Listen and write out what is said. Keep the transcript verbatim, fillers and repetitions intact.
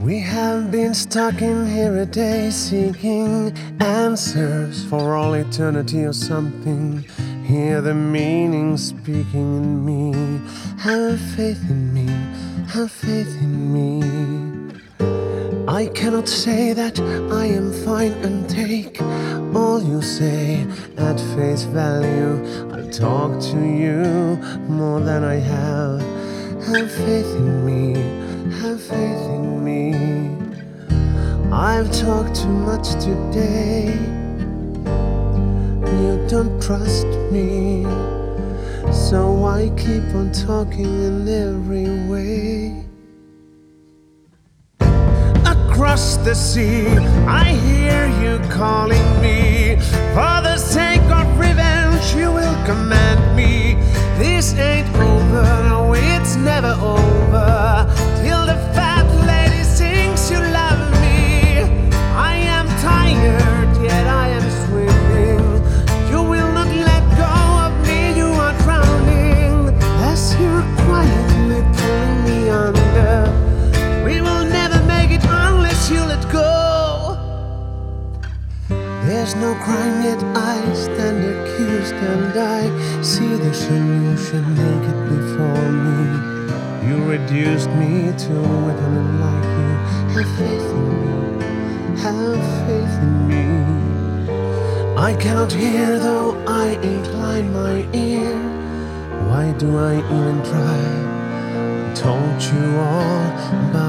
We have been stuck in here a day, seeking answers for all eternity or something. Hear the meaning speaking in me. Have faith in me, have faith in me. I cannot say that I am fine and take all you say at face value. I talk to you more than I have. Have faith in me, have faith in me. I've talked too much today. You don't trust me, so I keep on talking in every way. Across the sea, I hear you calling me. For the sake of revenge, you will command me. This ain't over, no, it's never over. Till the fat lady sings you love me. I am tired, yet I am swimming. You will not let go of me, you are drowning. As you're quietly pulling me under. We will never make it unless you let go. There's no crime, yet I stand accused, and I see the solution naked before me. You reduced me to a weapon unlike you. Have faith in me, have faith in me. I cannot hear though I incline my ear. Why do I even try? I told you all, but